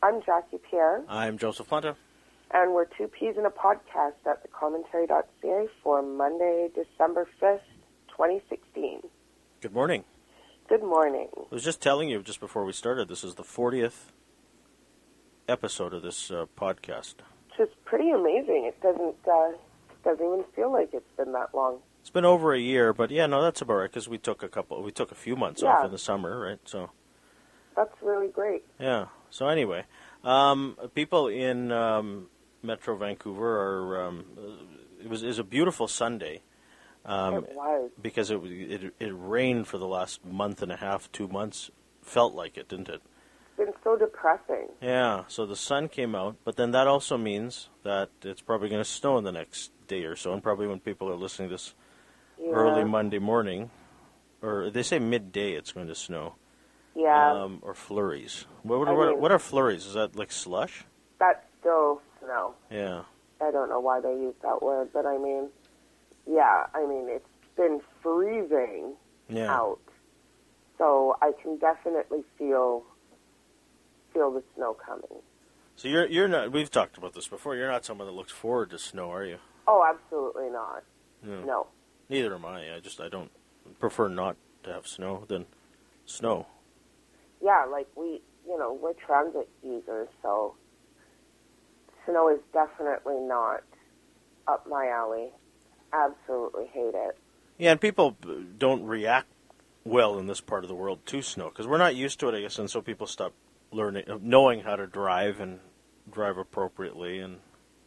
I'm Jackie Pierre. I'm Joseph Planta. And we're Two Peas in a Podcast at thecommentary.ca for Monday, December 5th, 2016. Good morning. Good morning. I was just telling you just before we started, this is the 40th episode of this podcast. Which is pretty amazing. It doesn't even feel like it's been that long. It's been over a year, but yeah, no, that's about right, because we took a few months off in the summer, right? So that's really great. Yeah. So anyway, people in Metro Vancouver are. It was a beautiful Sunday. It was, because it rained for the last month and a half, 2 months. Felt like it, didn't it? It's been so depressing. Yeah. So the sun came out, but then that also means that it's probably going to snow in the next day or so, and probably when people are listening to this early Monday morning, or they say midday, it's going to snow. Yeah. Or flurries. What are flurries? Is that like slush? That's still snow. Yeah. I don't know why they use that word, but I mean, it's been freezing out. So I can definitely feel the snow coming. So you're not, we've talked about this before, you're not someone that looks forward to snow, are you? Oh, absolutely not. No. Neither am I. I don't prefer not to have snow than snow. Yeah, like we're transit users, so snow is definitely not up my alley. Absolutely hate it. Yeah, and people don't react well in this part of the world to snow, because we're not used to it, I guess, and so people stop knowing how to drive and drive appropriately, and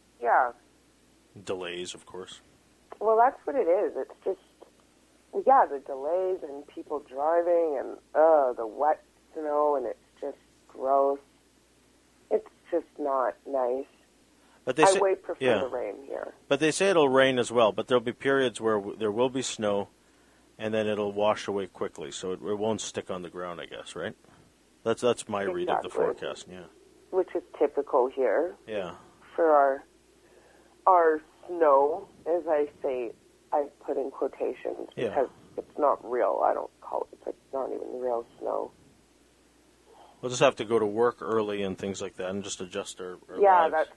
delays, of course. Well, that's what it is. It's just, the delays and people driving and, the wet snow, and it's just gross. It's just not nice. But I way prefer the rain here. But they say it'll rain as well, but there'll be periods where there will be snow, and then it'll wash away quickly, so it won't stick on the ground, I guess, right? That's my read of the forecast, yeah. Which is typical here. Yeah. For our snow, as I say, I put in quotations because it's not real. I don't call it, it's not even real snow. We'll just have to go to work early and things like that and just adjust our lives.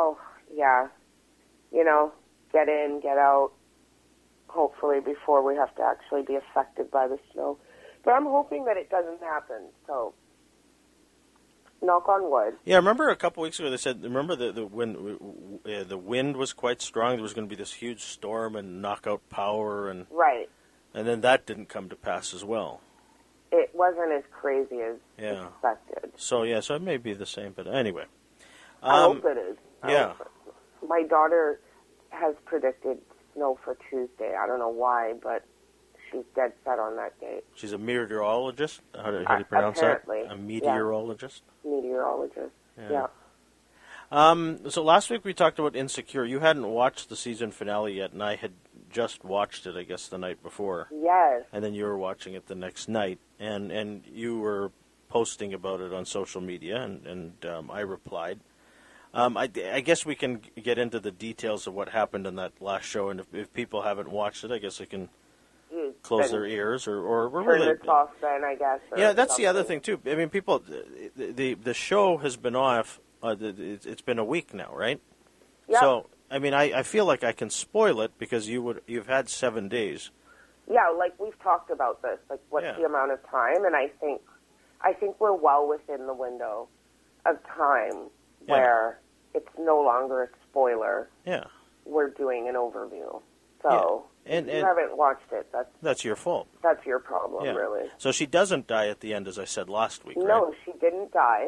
Get in, get out, hopefully before we have to actually be affected by the snow. But I'm hoping that it doesn't happen, so knock on wood. Yeah, I remember a couple weeks ago they said, the wind was quite strong. There was going to be this huge storm and knock out power. And then that didn't come to pass as well. It wasn't as crazy as expected. So it may be the same, but anyway. I hope it is. My daughter has predicted snow for Tuesday. I don't know why, but she's dead set on that date. She's a meteorologist? How do you pronounce apparently, that? A meteorologist? Yeah. Meteorologist, yeah. So last week we talked about Insecure. You hadn't watched the season finale yet, and I had just watched it, I guess, the night before. Yes. And then you were watching it the next night, and you were posting about it on social media, and I replied. I guess we can get into the details of what happened in that last show, and if people haven't watched it, I guess they can close their ears or turn it off then, I guess. Yeah, that's the other thing, too. I mean, people, the show has been off, it's been a week now, right? Yeah. So, I mean, I feel like I can spoil it because you've had 7 days. Yeah, like we've talked about this, like what's the amount of time, and I think we're well within the window of time where it's no longer a spoiler. Yeah. We're doing an overview. So and if you haven't watched it, that's your fault. That's your problem, really. So she doesn't die at the end, as I said last week, right? No, she didn't die.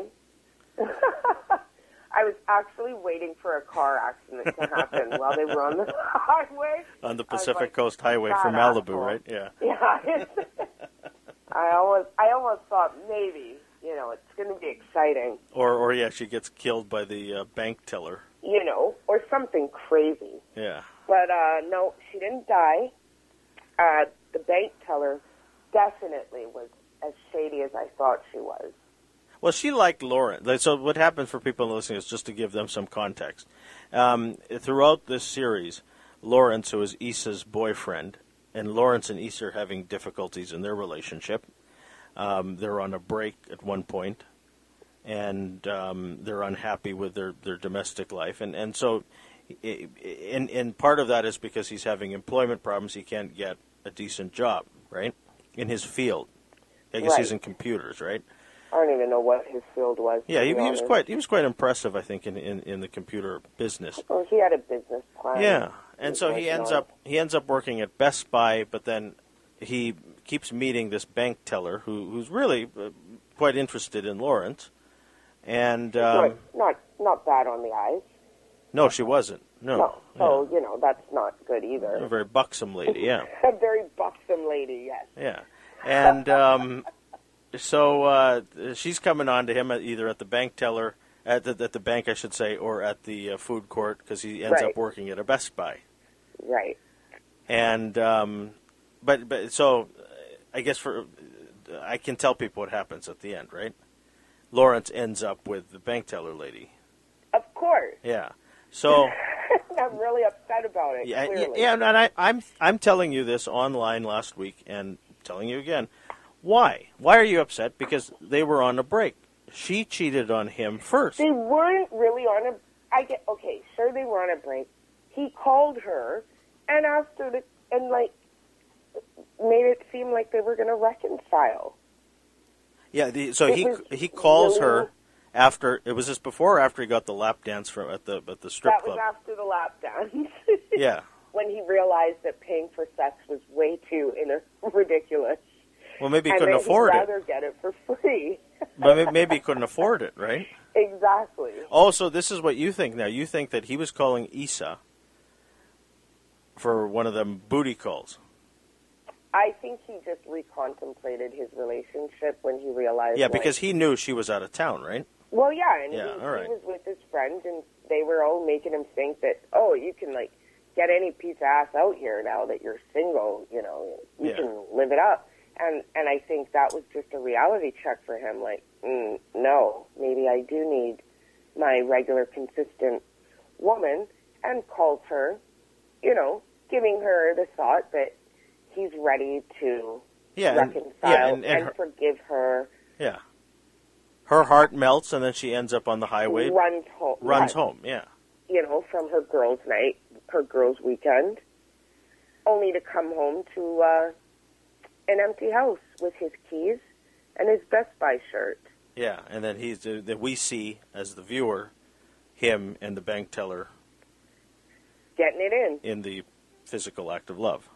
I was actually waiting for a car accident to happen while they were on the highway. On the Pacific Coast Highway from Malibu, right? Yeah. Yeah. I almost thought maybe, it's going to be exciting. Or she gets killed by the bank teller. Or something crazy. Yeah. But, no, she didn't die. The bank teller definitely was as shady as I thought she was. Well, she liked Lawrence. So what happened for people listening is just to give them some context. Throughout this series, Lawrence, who is Issa's boyfriend, and Lawrence and Issa are having difficulties in their relationship. They're on a break at one point, and they're unhappy with their domestic life, and so, and part of that is because he's having employment problems. He can't get a decent job, right, in his field. I guess he's in computers, right? I don't even know what his field was. Yeah, he was quite impressive, I think, in the computer business. Well, he had a business plan. Yeah, and so he ends up working at Best Buy, but then he keeps meeting this bank teller who's really quite interested in Lawrence, and not bad on the eyes. No, she wasn't. No. So that's not good either. A very buxom lady, yeah. A very buxom lady, yes. Yeah, and so she's coming on to him either at the bank teller, at the bank, I should say, or at the food court, because he ends up working at a Best Buy. Right. And but so I guess I can tell people what happens at the end, right? Lawrence ends up with the bank teller lady. Of course. Yeah. So I'm really upset about it. Clearly. Yeah, and I'm telling you this online last week, and telling you again. Why? Why are you upset? Because they were on a break. She cheated on him first. They weren't really on a. Sure, they were on a break. He called her and asked her made it seem like they were going to reconcile. Yeah. He calls her after. It was just before or after he got the lap dance at the strip club. That was after the lap dance. Yeah. When he realized that paying for sex was way too ridiculous. Well, maybe he couldn't afford it. He'd rather get it for free. But maybe he couldn't afford it, right? Exactly. Oh, so this is what you think now. You think that he was calling Isa for one of them booty calls. I think he just recontemplated his relationship when he realized... Yeah, because he knew she was out of town, right? Well, yeah, and he right. was with his friends, and they were all making him think that, you can, get any piece of ass out here now that you're single, you can live it up. And I think that was just a reality check for him, no, maybe I do need my regular, consistent woman, and calls her, giving her the thought that he's ready to reconcile and forgive her. Yeah. Her heart melts, and then she ends up on the highway. Runs home, yeah. From her girls' night, her girls' weekend, only to come home to an empty house with his keys and his Best Buy shirt. Yeah, and then we see, as the viewer, him and the bank teller getting it in the physical act of love.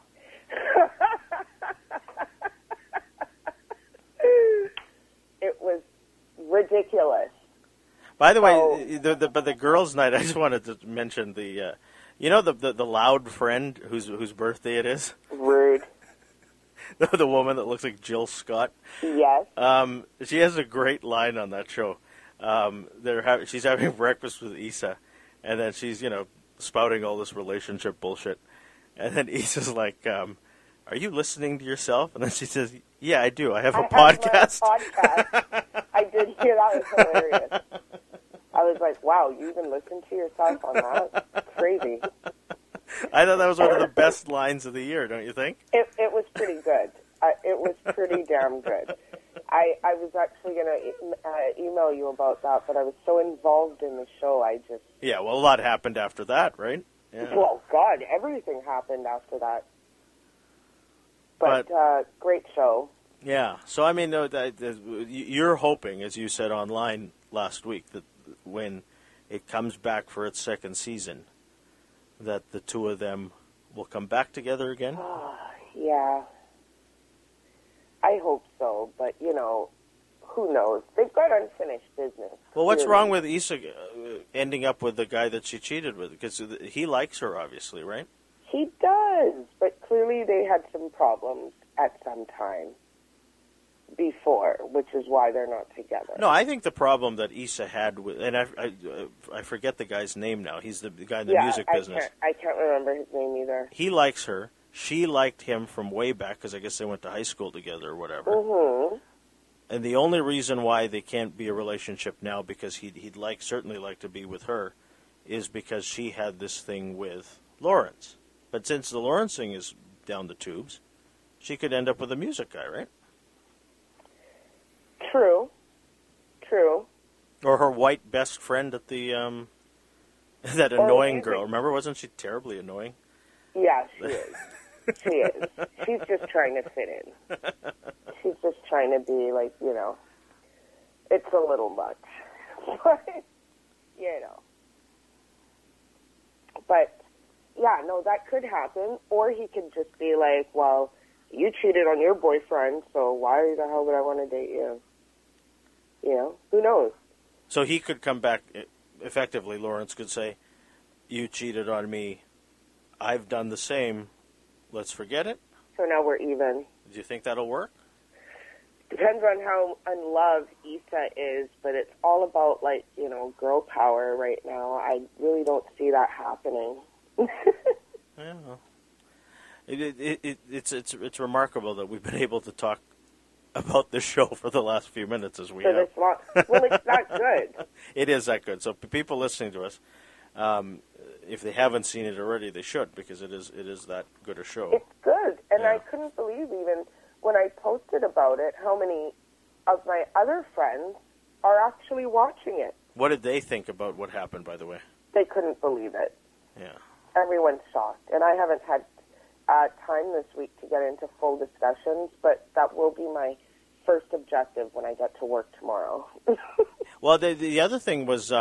It was ridiculous. By the way, the girls' night, I just wanted to mention the loud friend whose birthday it is. Rude. The woman that looks like Jill Scott. Yes. She has a great line on that show. She's having breakfast with Isa, and then she's spouting all this relationship bullshit, and then Isa's like, "Are you listening to yourself?" And then she says, "Yeah, I do. I have a podcast." I did hear that. Was hilarious. I was like, "Wow, you even listen to yourself on that? Crazy." I thought that was one of the best lines of the year, don't you think? It was pretty good. It was pretty damn good. I was actually going to email you about that, but I was so involved in the show, I just... Yeah, well, a lot happened after that, right? Yeah. Well, God, everything happened after that. But great show. Yeah, so I mean, you're hoping, as you said online last week, that when it comes back for its second season, that the two of them will come back together again? Yeah. I hope so, but, who knows? They've got unfinished business. Well, what's wrong with Isa ending up with the guy that she cheated with? Because he likes her, obviously, right? He does, but clearly they had some problems at some time before, which is why they're not together. No, I think the problem that Isa had with, and I forget the guy's name now. He's the guy in the music business. I can't remember his name either. He likes her. She liked him from way back because I guess they went to high school together or whatever. Mm-hmm. And the only reason why they can't be a relationship now, because he'd certainly like to be with her, is because she had this thing with Lawrence. But since the Lawrence thing is down the tubes, she could end up with a music guy, right? True. Or her white best friend at the that annoying girl. Remember, wasn't she terribly annoying? Yeah, she is. She is. She's just trying to fit in. She's just trying to be like, it's a little much. But, yeah, no, that could happen. Or he could just be like, well, you cheated on your boyfriend, so why the hell would I want to date you? Who knows? So he could come back, effectively, Lawrence could say, you cheated on me, I've done the same, let's forget it? So now we're even. Do you think that'll work? Depends on how unloved Issa is, but it's all about, girl power right now. I really don't see that happening. Yeah. It's remarkable that we've been able to talk about this show for the last few minutes as we have. Well, it's that good. It is that good. So people listening to us, if they haven't seen it already, they should, because it is that good a show. It's good, and yeah. I couldn't believe even when I posted about it how many of my other friends are actually watching it. What did they think about what happened, by the way? They couldn't believe it. Yeah. Everyone's shocked, and I haven't had time this week to get into full discussions, but that will be my first objective when I get to work tomorrow. Well, the other thing was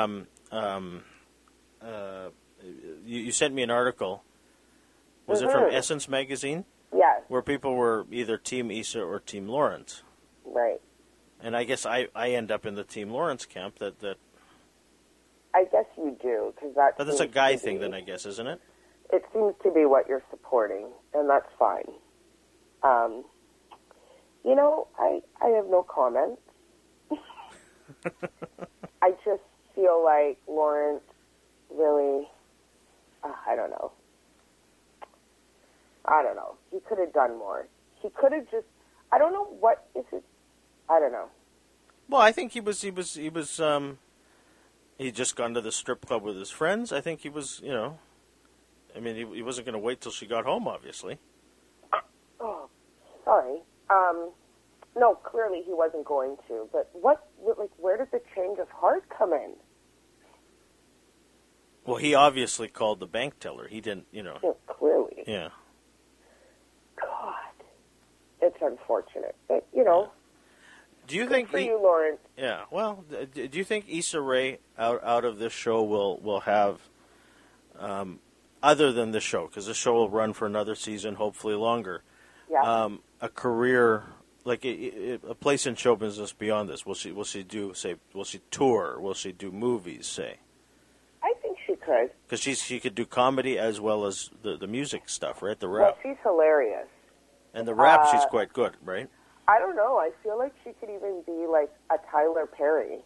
you sent me an article. Was it from Essence Magazine? Yes. Where people were either Team Issa or Team Lawrence. Right. And I guess I end up in the Team Lawrence camp. That I guess you do, because that's. But that's a guy thing, then, I guess, isn't it? It seems to be what you're supporting, and that's fine. I have no comments. I just feel like Lawrence really, I don't know. He could have done more. He could have just, I don't know what is it, I don't know. Well, I think he just gone to the strip club with his friends. I think he was, he wasn't going to wait till she got home, obviously. Oh, sorry. No, clearly he wasn't going to. But where did the change of heart come in? Well, he obviously called the bank teller. He didn't, Yeah, clearly. Yeah. God, it's unfortunate. But, Do you think for you, Lawrence? Yeah. Well, do you think Issa Rae out of this show will have, other than this show, because this show will run for another season, hopefully longer, a career, like a place in show business beyond this? Will she tour? Will she do movies? Say. I think she could. Because she could do comedy as well as the music stuff, right? The rap. Well, she's hilarious. And the rap, she's quite good, right? I don't know. I feel like she could even be like a Tyler Perry,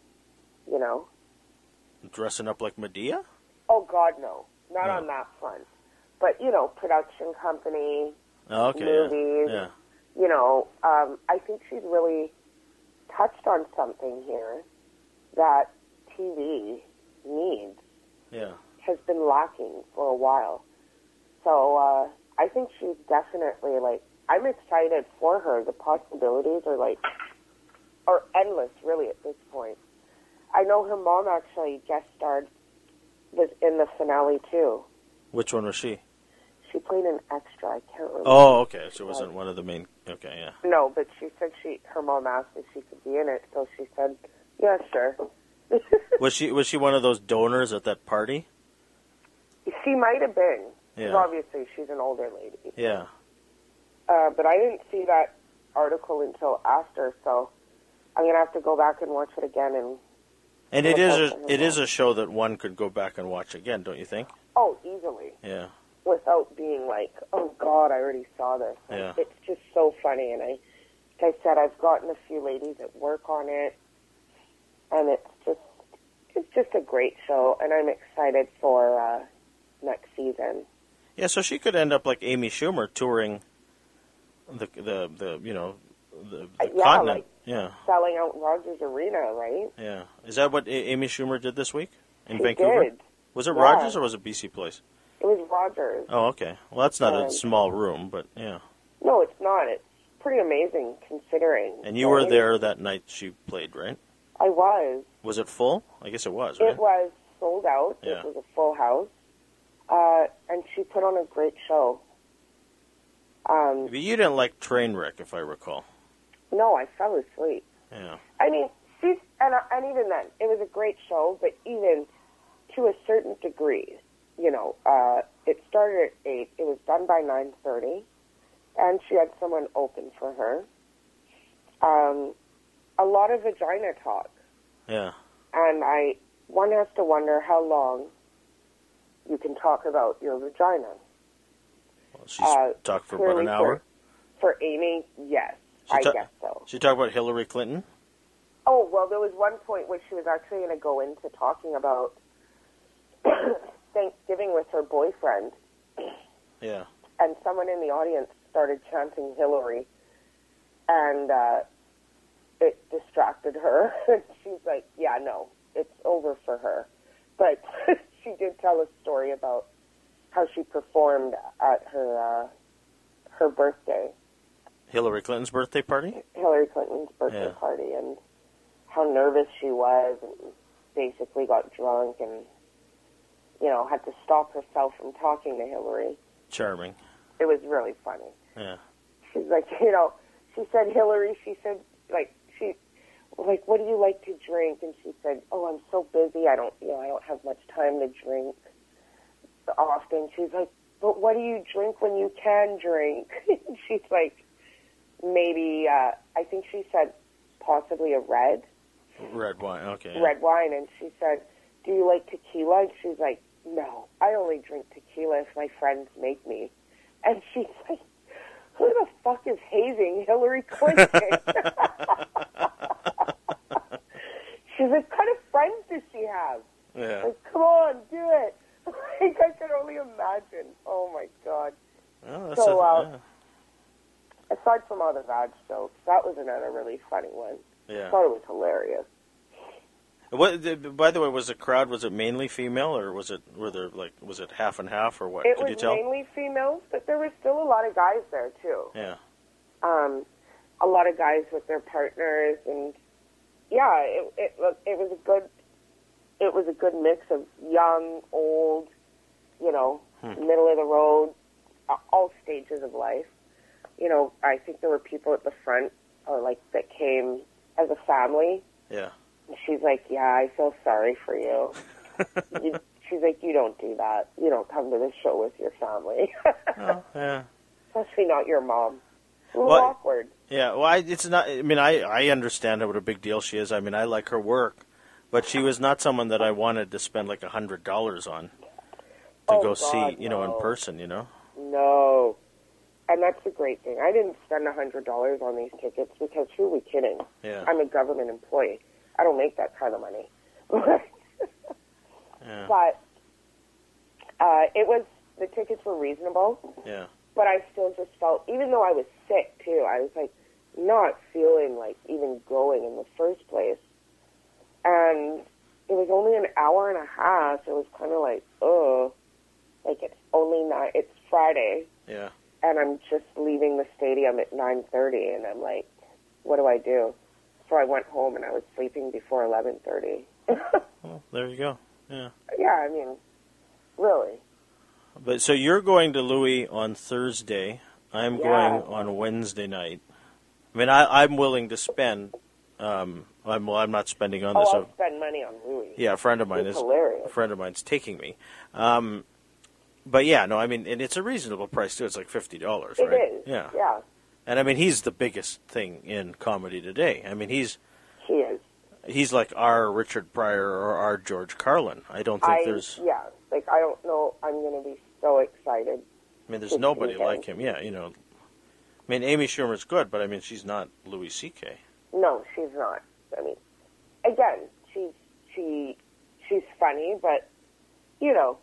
Dressing up like Medea? Oh, God, no. Not on that front. But, production company, movies. Yeah. I think she's really touched on something here that TV needs. Yeah. Has been lacking for a while. So I think she's definitely, I'm excited for her. The possibilities are endless, really, at this point. I know her mom actually was in the finale, too. Which one was she? She played an extra. I can't remember. Oh, okay. She wasn't one of the main. Okay, yeah. No, but she said her mom asked if she could be in it, so she said, yeah, sure. Was she one of those donors at that party? She might have been. Yeah. 'Cause obviously, she's an older lady. Yeah. But I didn't see that article until after, so I'm gonna have to go back and watch it again. And it is a show that one could go back and watch again, don't you think? Oh, easily. Yeah. Without being like, oh God, I already saw this. Yeah. It's just so funny, and like I said, I've gotten a few ladies at work on it, and it's just a great show, and I'm excited for next season. Yeah, so she could end up like Amy Schumer touring the continent. Selling out Rogers Arena, right? Yeah. Is that what Amy Schumer did this week in she Vancouver? Did. Was it Rogers or was it BC Place? It was Rogers. Oh, okay. Well, that's not a small room, but yeah. No, it's not. It's pretty amazing considering. And you were there that night she played, right? I was. Was it full? I guess it was, right? It was sold out. Yeah. It was a full house. And she put on a great show. But you didn't like Trainwreck, if I recall. No, I fell asleep. Yeah. I mean, and even then, it was a great show, but even to a certain degree, you know, it started at 8. It was done by 9:30, and she had someone open for her. A lot of vagina talk. Yeah. And one has to wonder how long you can talk about your vagina. Well, she's talked for about an hour. For Amy, yes, I guess so. She talked about Hillary Clinton? Oh, well, there was one point where she was actually going to go into talking about Thanksgiving with her boyfriend. Yeah. And someone in the audience started chanting Hillary, and it distracted her. She's like, yeah, no, it's over for her. But she did tell a story about how she performed at her birthday. Hillary Clinton's birthday party? Hillary Clinton's birthday party, and how nervous she was, and basically got drunk and, you know, had to stop herself from talking to Hillary. Charming. It was really funny. Yeah. She's like, you know, she said, Hillary, she said, what do you like to drink? And she said, oh, I'm so busy, I don't have much time to drink often. She's like, but what do you drink when you can drink? She's like, maybe, I think she said possibly a red wine, okay. Yeah. Red wine, and she said, do you like tequila? And she's like, no, I only drink tequila if my friends make me. And she's like, who the fuck is hazing Hillary Clinton? She's like, what kind of friends does she have? Yeah. Like, come on, do it. Like, I can only imagine. Oh, my God. Well, So, aside from all the vag jokes, that was another really funny one. Yeah. I thought it was hilarious. By the way, was it mainly female, or was it half and half, or what? Could you tell? It was mainly females, but there were still a lot of guys there too. Yeah. A lot of guys with their partners, and yeah, it was a good mix of young, old, you know, middle of the road, all stages of life. You know, I think there were people at the front, that came as a family. Yeah. She's like, yeah, I feel sorry for you. She's like, you don't do that. You don't come to the show with your family. Oh, yeah. Especially not your mom. A little awkward. Yeah, well, it's not. I mean, I understand what a big deal she is. I mean, I like her work, but she was not someone that I wanted to spend like $100 on to go see, you know, in person. You know. No, and that's the great thing. I didn't spend $100 on these tickets because who are we kidding? Yeah. I'm a government employee. I don't make that kind of money. Yeah. But the tickets were reasonable. Yeah. But I still just felt, even though I was sick too, I was like not feeling like even going in the first place. And it was only an hour and a half. It was kind of like, it's Friday. Yeah. And I'm just leaving the stadium at 9:30, and I'm like, what do I do? So I went home and I was sleeping before 11:30. Well, there you go. Yeah. Yeah, I mean, really. But so you're going to Louis on Thursday. I'm going on Wednesday night. I mean, I'm willing to spend. I'm not spending on this. I'll spend money on Louis. Yeah, a friend of mine hilarious. A friend of mine's taking me. But yeah, no, I mean, and it's a reasonable price too. It's like $50, right? It is. Yeah. Yeah. And I mean, he's the biggest thing in comedy today. I mean, he is. He's like our Richard Pryor or our George Carlin. I don't think there's. Yeah, like I don't know. I'm going to be so excited. I mean, there's nobody like him. Yeah, you know. I mean, Amy Schumer's good, but I mean, she's not Louis C.K. No, she's not. I mean, again, she's funny, but you know,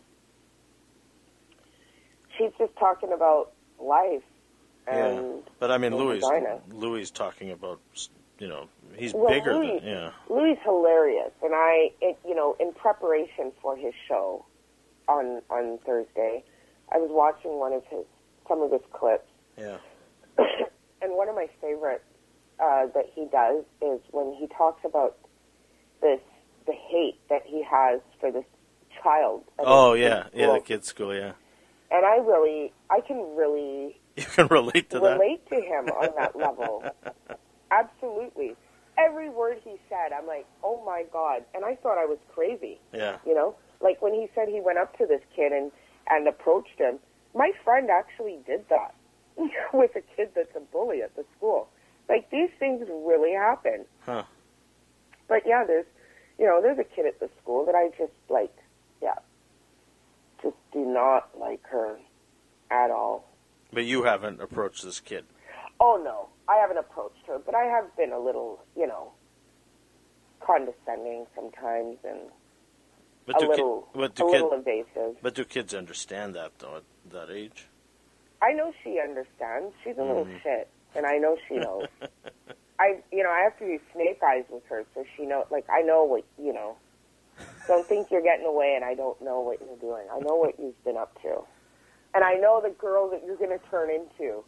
she's just talking about life. And but I mean, Louis talking about, you know, he's bigger than Louis hilarious, and in preparation for his show on Thursday, I was watching some of his clips. Yeah. And one of my favorites that he does is when he talks about the hate that he has for this child. Oh, yeah. Yeah, the kid's school, yeah. And I can really... You can relate to that? Relate to him on that level. Absolutely. Every word he said, I'm like, oh my God. And I thought I was crazy. Yeah. You know? Like when he said he went up to this kid and approached him, my friend actually did that with a kid that's a bully at the school. Like, these things really happen. Huh. But yeah, there's a kid at the school that I just, like, just do not like her at all. But you haven't approached this kid? Oh, no. I haven't approached her, but I have been a little, condescending sometimes and a little invasive. But do kids understand that, though, at that age? I know she understands. She's a little shit, and I know she knows. I have to do snake eyes with her, so she knows. Like, I know what, Don't think you're getting away, and I don't know what you're doing. I know what you've been up to. And I know the girl that you're going to turn into.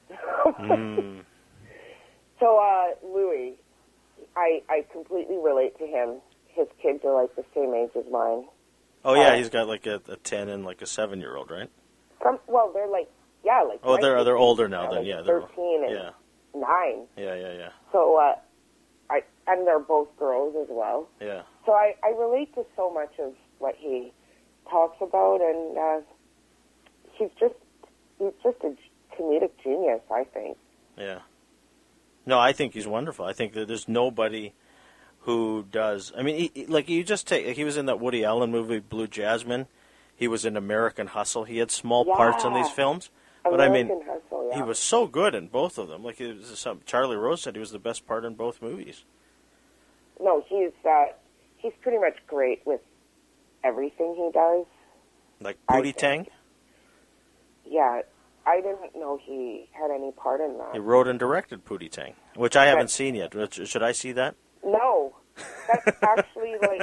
So, Louis, I completely relate to him. His kids are, like, the same age as mine. Oh, yeah, he's got, like, a 10 and, like, a 7-year-old, right? Well, they're, like, like... Oh, they're older now, then, like yeah. 13 and 9. Yeah. So, and they're both girls as well. Yeah. So I relate to so much of what he talks about, and he's just a comedic genius, I think. Yeah. No, I think he's wonderful. I think that there's nobody who does. I mean, he was in that Woody Allen movie, Blue Jasmine. He was in American Hustle. He had small parts in these films. But American Hustle, he was so good in both of them. Like Charlie Rose said, he was the best part in both movies. No, he's pretty much great with everything he does. Like Pootie Tang? Yeah, I didn't know he had any part in that. He wrote and directed Pootie Tang, which I haven't seen yet. Should I see that? No, that's actually like,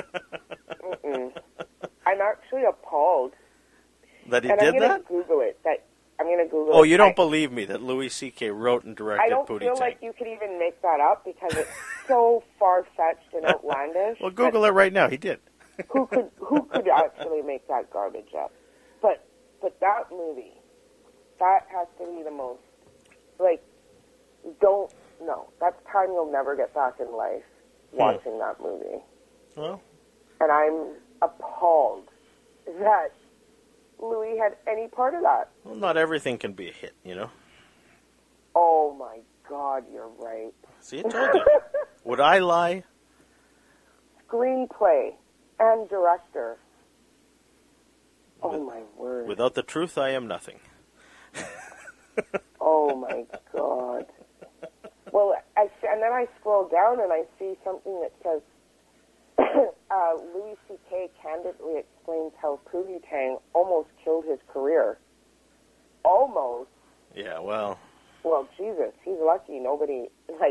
I'm actually appalled. That he did that? I'm going to Google it. Oh, you don't believe me that Louis C.K. wrote and directed Pootie Tang? I don't feel like you could even make that up because it's so far-fetched and outlandish. Well, Google it right now. He did. Who could actually make that garbage up? But that movie, that has to be the most, like, that's time you'll never get back in life watching that movie. Well. And I'm appalled that Louis had any part of that. Well, not everything can be a hit, Oh, my God, you're right. See, I told you. Would I lie? Screenplay and director. Oh, my word. Without the truth, I am nothing. Oh, my God. Well, and then I scroll down and I see something that says, Louis C.K. candidly explains how Pootie Tang almost killed his career. Almost. Yeah, well. Well, Jesus, he's lucky nobody,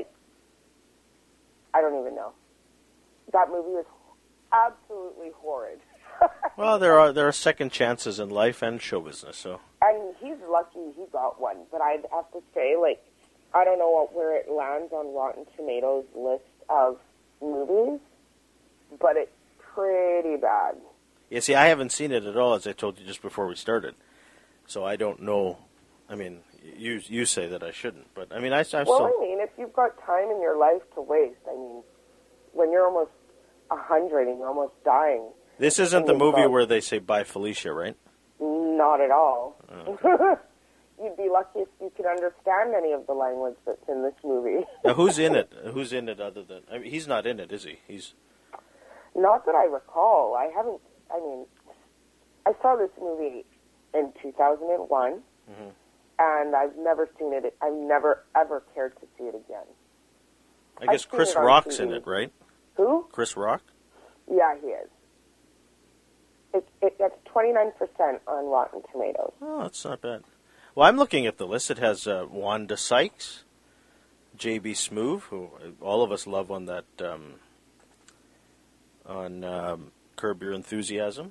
I don't even know. That movie was absolutely horrid. Well, there are second chances in life and show business, so. And he's lucky he got one, but I'd have to say, I don't know where it lands on Rotten Tomatoes' list of movies, but it's pretty bad. Yeah, see, I haven't seen it at all, as I told you just before we started. So I don't know. I mean, you say that I shouldn't, but I mean, I still... Well, I mean, if you've got time in your life to waste, I mean, when you're almost 100 and you're almost dying... This isn't the movie where they say, bye, Felicia, right? Not at all. Oh. You'd be lucky if you could understand any of the language that's in this movie. Now, who's in it? Who's in it other than... I mean, he's not in it, is he? He's... Not that I recall. I saw this movie in 2001, and I've never seen it. I've never, ever cared to see it again. I guess Chris Rock's in it, right? Who? Chris Rock? Yeah, he is. That's 29% on Rotten Tomatoes. Oh, that's not bad. Well, I'm looking at the list. It has Wanda Sykes, J.B. Smoove, who all of us love on that on Curb Your Enthusiasm.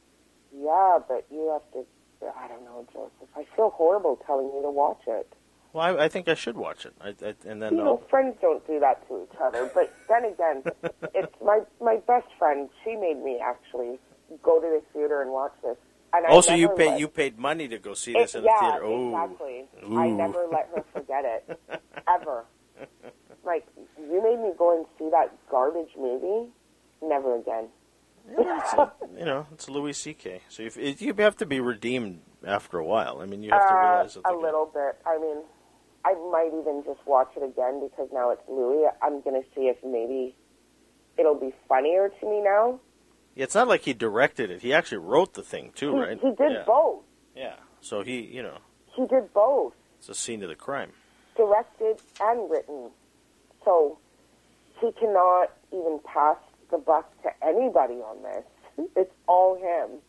Yeah, but you have to. I don't know, Joseph. I feel horrible telling you to watch it. Well, I think I should watch it. And then friends don't do that to each other. But then again, it's my best friend. She made me actually go to the theater and watch this. And so you paid money to go see this in the theater? Oh, exactly. Ooh. I never let her forget it, ever. Like, you made me go and see that garbage movie? Never again. Yeah, it's Louis C.K. So you have to be redeemed after a while. I mean, you have to realize that. A little bit. I mean, I might even just watch it again because now it's Louis. I'm going to see if maybe it'll be funnier to me now. Yeah, it's not like he directed it. He actually wrote the thing, too, right? He did both. Yeah, so he did both. It's a scene of the crime. Directed and written. So he cannot even pass the buck to anybody on this. It's all him.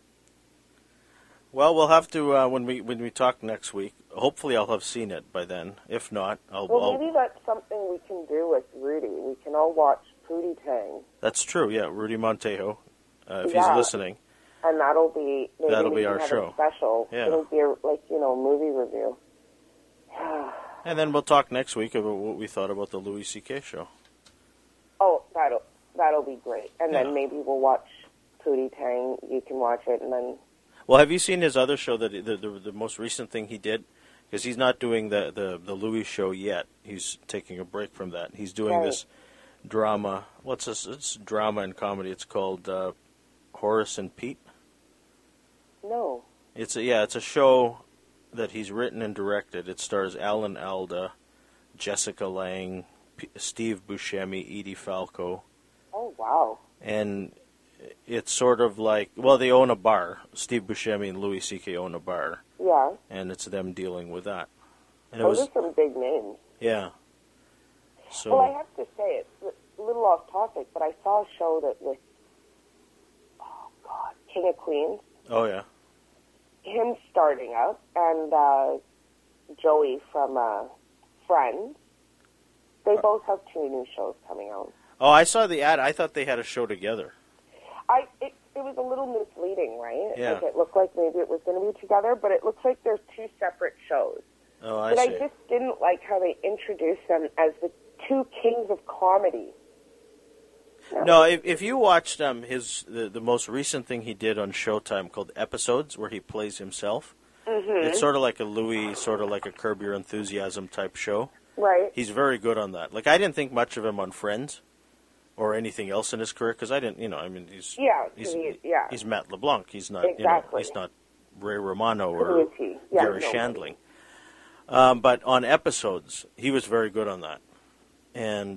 Well, we'll have to when we talk next week. Hopefully, I'll have seen it by then. If not, maybe that's something we can do with Rudy. We can all watch Pootie Tang. That's true. Yeah, Rudy Montejo, if he's listening. And that'll be our show. Special. Yeah. It'll be a movie review. And then we'll talk next week about what we thought about the Louis C.K. show. Oh, that'll be great. And then maybe we'll watch Pootie Tang. You can watch it, and then. Well, have you seen his other show, that the most recent thing he did? Because he's not doing the Louis show yet. He's taking a break from that. He's doing this drama. What's this? It's drama and comedy. It's called Horace and Pete. No. It's a show that he's written and directed. It stars Alan Alda, Jessica Lange, Steve Buscemi, Edie Falco. Oh, wow. And it's sort of like, well, they own a bar. Steve Buscemi and Louis C.K. own a bar. Yeah. And it's them dealing with that. And Those are some big names. Yeah. So. Well, I have to say, it's a little off topic, but I saw a show that with, King of Queens. Oh, yeah. Him starting up, and Joey from Friends. They both have 2 new shows coming out. Oh, I saw the ad. I thought they had a show together. It was a little misleading, right? Yeah. Like it looked like maybe it was going to be together, but it looks like there's 2 separate shows. Oh, I see. But I just didn't like how they introduced them as the 2 kings of comedy. No, if you watched the most recent thing he did on Showtime called Episodes, where he plays himself, it's sort of like a Louis, sort of like a Curb Your Enthusiasm type show. Right. He's very good on that. Like, I didn't think much of him on Friends or anything else in his career, because I didn't, he's Matt LeBlanc. He's not, he's not Ray Romano or Gary Shandling. But on Episodes, he was very good on that. And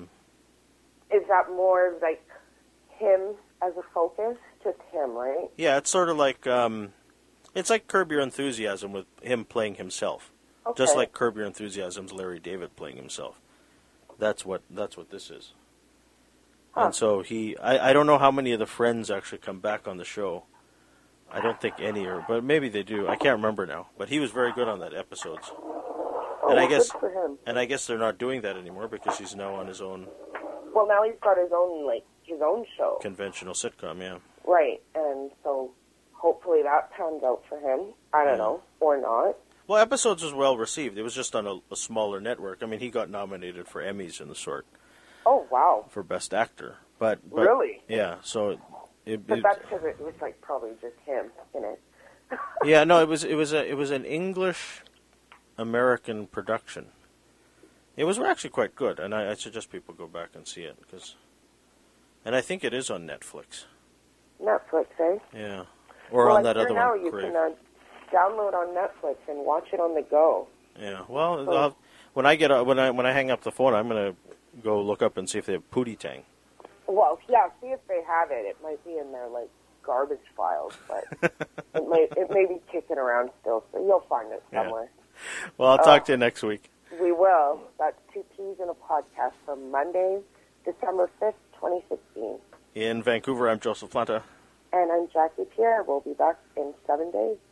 is that more like him as a focus? Just him, right? Yeah, it's sort of like it's like Curb Your Enthusiasm with him playing himself. Okay. Just like Curb Your Enthusiasm's Larry David playing himself. That's what this is. Huh. And so I don't know how many of the friends actually come back on the show. I don't think any but maybe they do. I can't remember now. But he was very good on that Episodes. Oh, and I guess good for him. And I guess they're not doing that anymore because he's now on his own. Well, now he's got his own show. Conventional sitcom, yeah. Right, and so hopefully that pans out for him. I don't know, or not. Well, Episodes was well received. It was just on a smaller network. I mean, he got nominated for Emmys and the sort. Oh, wow. For Best Actor. But really? Yeah, so but that's because it was like probably just him in it. Yeah, no, it was an English American production. It was actually quite good, and I suggest people go back and see it and I think it is on Netflix. Netflix, eh? Yeah, or on that other now one. You can download on Netflix and watch it on the go. Yeah, well, when I hang up the phone, I'm gonna go look up and see if they have Pootie Tang. Well, yeah, see if they have it. It might be in their garbage files, but it may be kicking around still, so you'll find it somewhere. Yeah. Well, I'll talk to you next week. We will. That's 2 Peas in a Podcast for Monday, December 5th, 2016. In Vancouver, I'm Joseph Planta. And I'm Jackie Pierre. We'll be back in 7 days.